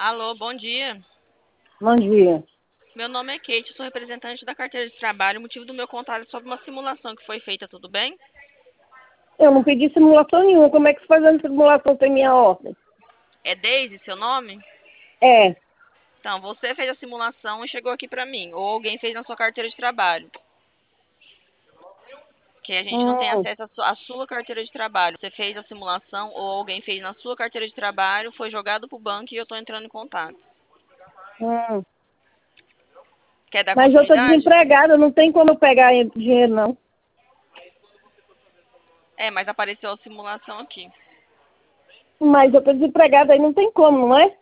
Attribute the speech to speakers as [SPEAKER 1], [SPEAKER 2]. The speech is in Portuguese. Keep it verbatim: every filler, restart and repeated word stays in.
[SPEAKER 1] Alô, bom dia.
[SPEAKER 2] Bom dia.
[SPEAKER 1] Meu nome é Kate, sou representante da carteira de trabalho. O motivo do meu contato é sobre uma simulação que foi feita, tudo bem?
[SPEAKER 2] Eu não pedi simulação nenhuma. Como é que você fazendo simulação sem minha ordem?
[SPEAKER 1] É Daisy seu nome?
[SPEAKER 2] É.
[SPEAKER 1] Então, você fez a simulação e chegou aqui pra mim, ou alguém fez na sua carteira de trabalho. Que a gente não tem
[SPEAKER 2] Hum,
[SPEAKER 1] acesso à sua, à sua carteira de trabalho. Você fez a simulação ou alguém fez na sua carteira de trabalho, foi jogado pro banco e eu tô entrando em contato.
[SPEAKER 2] hum.
[SPEAKER 1] Quer dar
[SPEAKER 2] Mas eu tô
[SPEAKER 1] continuidade?
[SPEAKER 2] desempregada, não tem como eu pegar dinheiro, não.
[SPEAKER 1] É, mas apareceu a simulação aqui.
[SPEAKER 2] Mas eu tô desempregada, aí não tem como, não é?